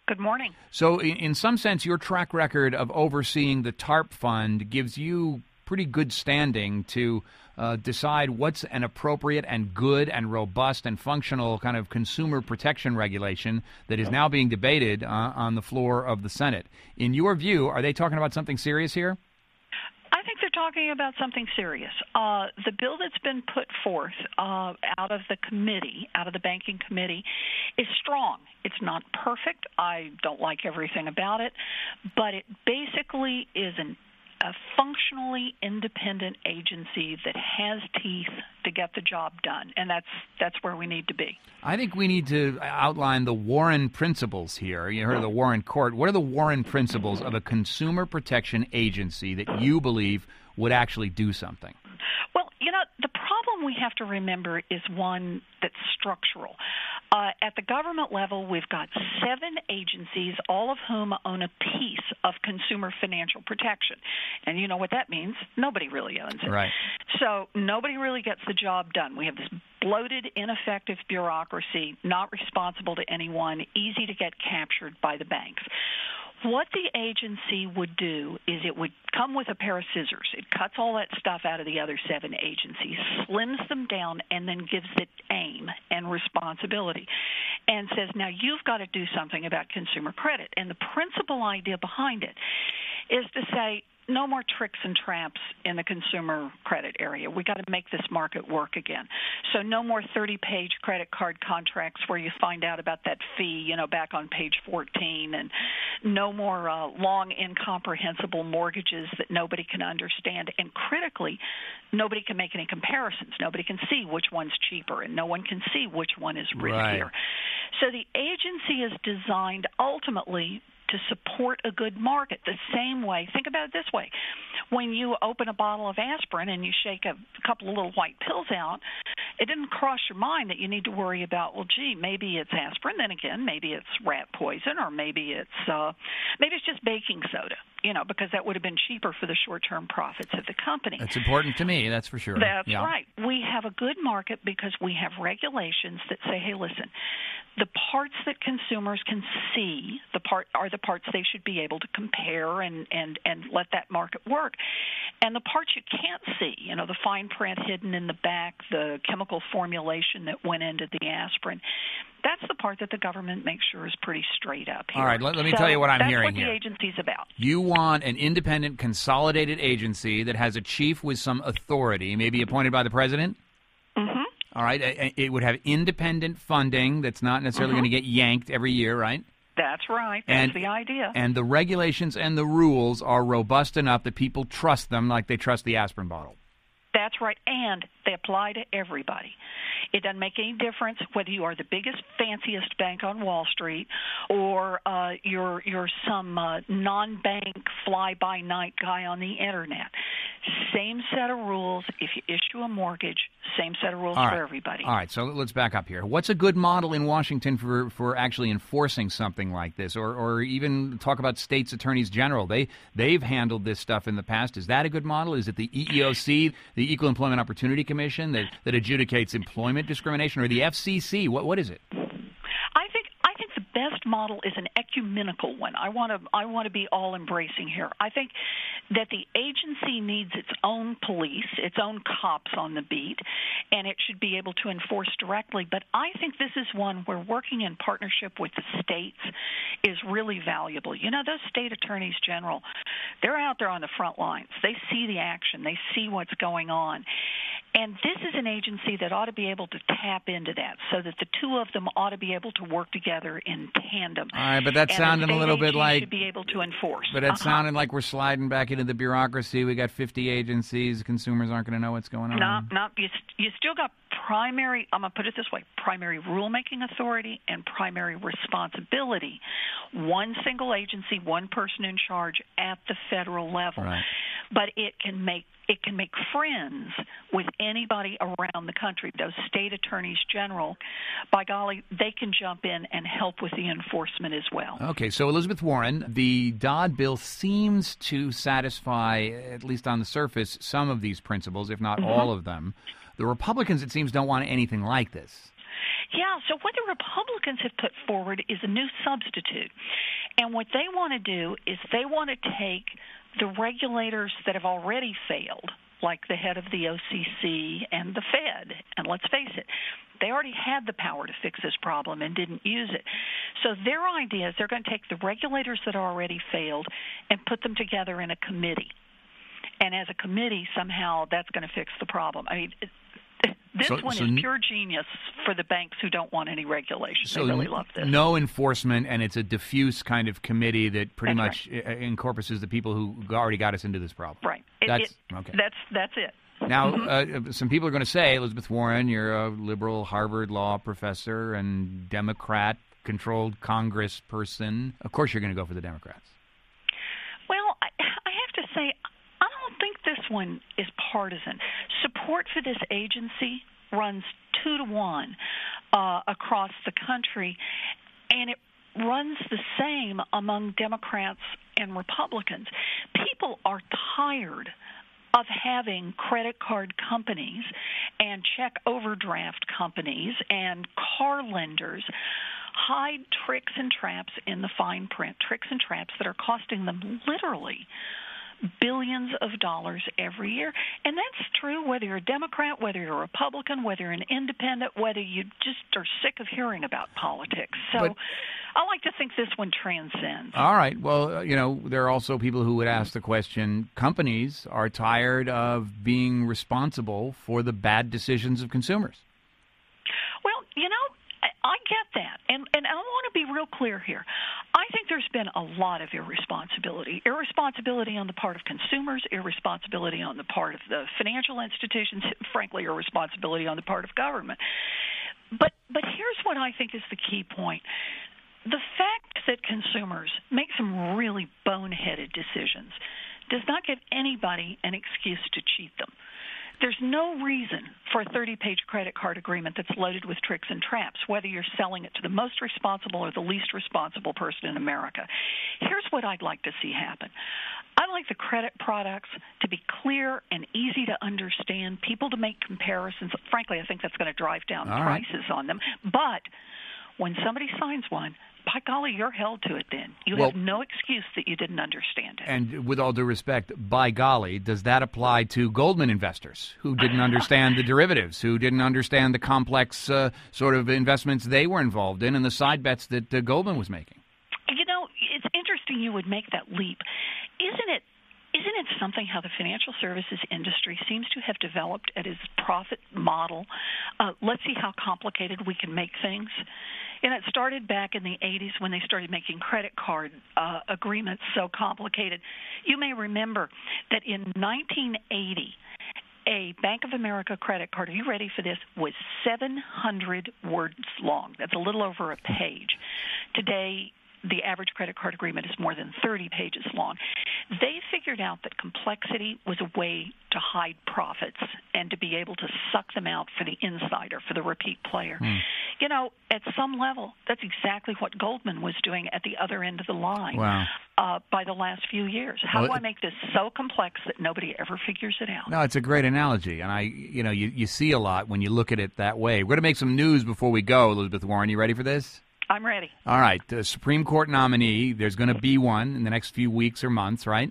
Good morning. So in some sense, your track record of overseeing the TARP fund gives you pretty good standing to decide what's an appropriate and good and robust and functional kind of consumer protection regulation that is now being debated on the floor of the Senate. In your view, are they talking about something serious here? I think they're talking about something serious. The bill that's been put forth out of the committee, out of the banking committee, is strong. It's not perfect. I don't like everything about it, but it basically is a functionally independent agency that has teeth to get the job done, and that's where we need to be. I think we need to outline the Warren principles here. You heard of the Warren Court. What are the Warren principles of a consumer protection agency that you believe would actually do something? Well, the problem we have to remember is one that's structural. At the government level, we've got 7 agencies, all of whom own a piece of consumer financial protection. And you know what that means? Nobody really owns it. Right. So nobody really gets the job done. We have this bloated, ineffective bureaucracy, not responsible to anyone, easy to get captured by the banks. What the agency would do is it would come with a pair of scissors. It cuts all that stuff out of the other 7 agencies, slims them down, and then gives it aim and responsibility and says, now you've got to do something about consumer credit. And the principal idea behind it is to say, no more tricks and traps in the consumer credit area. We got to make this market work again. So no more 30-page credit card contracts where you find out about that fee, back on page 14, and no more long, incomprehensible mortgages that nobody can understand. And critically, nobody can make any comparisons. Nobody can see which one's cheaper, and no one can see which one is riskier. Right. So the agency is designed ultimately to support a good market the same way. Think about it this way. When you open a bottle of aspirin and you shake a couple of little white pills out, it didn't cross your mind that you need to worry about, well, gee, maybe it's aspirin, then again, maybe it's rat poison, or maybe it's just baking soda, because that would have been cheaper for the short-term profits of the company. That's important to me, that's for sure. That's right. We have a good market because we have regulations that say, hey, listen, the parts that consumers can see are the parts they should be able to compare and let that market work. And the parts you can't see, the fine print hidden in the back, the chemical formulation that went into the aspirin, that's the part that the government makes sure is pretty straight up here. All right, let me tell you what I'm hearing here. That's what the agency's about. You want an independent, consolidated agency that has a chief with some authority, maybe appointed by the president? Mm-hmm. All right, it would have independent funding that's not necessarily going to get yanked every year, right? That's right. That's the idea. And the regulations and the rules are robust enough that people trust them like they trust the aspirin bottle. That's right, and they apply to everybody. It doesn't make any difference whether you are the biggest, fanciest bank on Wall Street or you're some non-bank fly-by-night guy on the Internet. Same set of rules. If you issue a mortgage, same set of rules for everybody. All right, so let's back up here. What's a good model in Washington for actually enforcing something like this, or even talk about states' attorneys general? They've handled this stuff in the past. Is that a good model? Is it the EEOC, the Equal Employment Opportunity Commission, that adjudicates employment discrimination, or the FCC? What is it? I think the best model is an ecumenical one. I want to be all embracing here. I think that the agency needs its own police, its own cops on the beat, and it should be able to enforce directly. But I think this is one where working in partnership with the states is really valuable. Those state attorneys general, they're out there on the front lines. They see the action. They see what's going on. And this is an agency that ought to be able to tap into that so that the two of them ought to be able to work together in tandem. All right, but that sounded a little bit like... should be able to enforce. But it sounded like we're sliding back into the bureaucracy. We got 50 agencies. Consumers aren't going to know what's going on. No. You still got primary, I'm going to put it this way, primary rulemaking authority and primary responsibility. One single agency, one person in charge at the federal level. Right. But it can make friends with anybody around the country. Those state attorneys general, by golly, they can jump in and help with the enforcement as well. Okay, so Elizabeth Warren, the Dodd bill seems to satisfy, at least on the surface, some of these principles, if not all of them. The Republicans, it seems, don't want anything like this. Yeah, so what the Republicans have put forward is a new substitute. And what they want to do is they want to take the regulators that have already failed, like the head of the OCC and the Fed, and let's face it, they already had the power to fix this problem and didn't use it. So their idea is they're going to take the regulators that already failed and put them together in a committee. And as a committee, somehow that's going to fix the problem. I mean, this one is pure genius for the banks who don't want any regulation. So they really love this. No enforcement, and it's a diffuse kind of committee that pretty much encompasses the people who already got us into this problem. Right. Okay. That's it. Now, some people are going to say, Elizabeth Warren, you're a liberal Harvard law professor and Democrat-controlled Congress person. Of course you're going to go for the Democrats. Well, I have to say, I don't think this one is partisan. Support for this agency runs 2-to-1 across the country, and it runs the same among Democrats and Republicans. People are tired of having credit card companies and check overdraft companies and car lenders hide tricks and traps in the fine print, tricks and traps that are costing them literally billions of dollars every year. And that's true whether you're a Democrat, whether you're a Republican, whether you're an independent, whether you just are sick of hearing about politics. So I like to think this one transcends. All right. Well, there are also people who would ask the question, companies are tired of being responsible for the bad decisions of consumers. Well, I get that. And I want to be real clear here. I think there's been a lot of irresponsibility on the part of consumers, irresponsibility on the part of the financial institutions, frankly, irresponsibility on the part of government. But here's what I think is the key point. The fact that consumers make some really boneheaded decisions does not give anybody an excuse to cheat them. There's no reason for a 30-page credit card agreement that's loaded with tricks and traps, whether you're selling it to the most responsible or the least responsible person in America. Here's what I'd like to see happen. I'd like the credit products to be clear and easy to understand, people to make comparisons. Frankly, I think that's going to drive down prices on them. But when somebody signs one, by golly, you're held to it then. You have no excuse that you didn't understand it. And with all due respect, by golly, does that apply to Goldman investors who didn't understand the derivatives, who didn't understand the complex sort of investments they were involved in and the side bets that Goldman was making? It's interesting you would make that leap. Isn't it something how the financial services industry seems to have developed at its profit model? Let's see how complicated we can make things. And it started back in the 80s when they started making credit card agreements so complicated. You may remember that in 1980, a Bank of America credit card, are you ready for this, was 700 words long. That's a little over a page. Today, the average credit card agreement is more than 30 pages long. They figured out that complexity was a way to hide profits and to be able to suck them out for the insider, for the repeat player. At some level, that's exactly what Goldman was doing at the other end of the line by the last few years. How do I make this so complex that nobody ever figures it out? No, it's a great analogy, and you see a lot when you look at it that way. We're going to make some news before we go, Elizabeth Warren. You ready for this? I'm ready. All right. The Supreme Court nominee, there's going to be one in the next few weeks or months, right?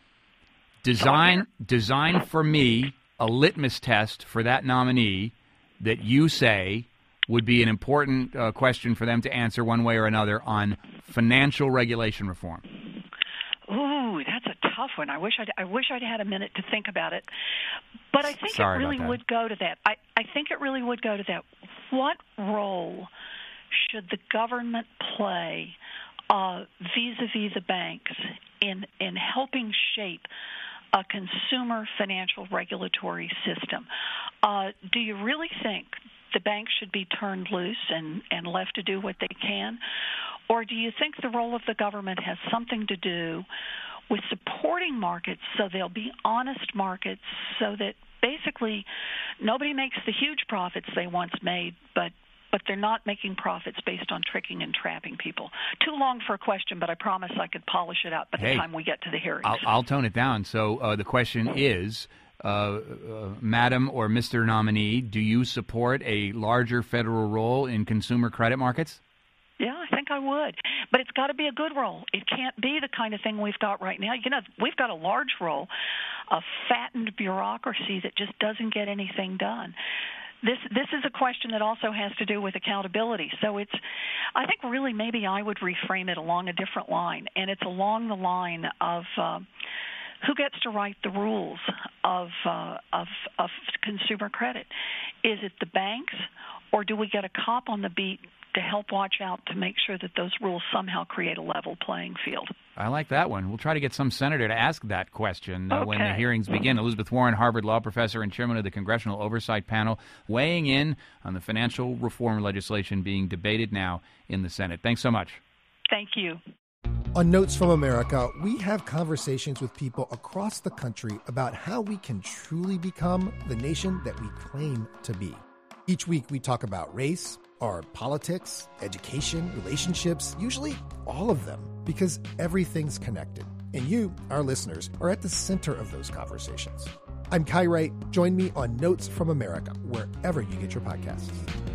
Design for me a litmus test for that nominee that you say would be an important question for them to answer one way or another on financial regulation reform. Ooh, that's a tough one. I wish I'd had a minute to think about it. But I think it really would go to that. I think it really would go to that. What role should the government play vis-a-vis the banks in helping shape a consumer financial regulatory system? Do you really think the banks should be turned loose and left to do what they can? Or do you think the role of the government has something to do with supporting markets so they'll be honest markets so that basically nobody makes the huge profits they once made, but they're not making profits based on tricking and trapping people? Too long for a question, but I promise I could polish it up by the time we get to the hearings. I'll tone it down. So the question is, Madam or Mr. Nominee, do you support a larger federal role in consumer credit markets? Yeah, I think I would. But it's got to be a good role. It can't be the kind of thing we've got right now. We've got a large role, a fattened bureaucracy that just doesn't get anything done. This is a question that also has to do with accountability. So I think really maybe I would reframe it along a different line, and it's along the line of who gets to write the rules of consumer credit. Is it the banks, or do we get a cop on the beat to help watch out to make sure that those rules somehow create a level playing field? I like that one. We'll try to get some senator to ask that question when the hearings begin. Elizabeth Warren, Harvard Law professor and chairman of the Congressional Oversight Panel, weighing in on the financial reform legislation being debated now in the Senate. Thanks so much. Thank you. On Notes from America, we have conversations with people across the country about how we can truly become the nation that we claim to be. Each week we talk about race, our politics, education, relationships, usually all of them, because everything's connected. And you, our listeners, are at the center of those conversations. I'm Kai Wright. Join me on Notes from America, wherever you get your podcasts.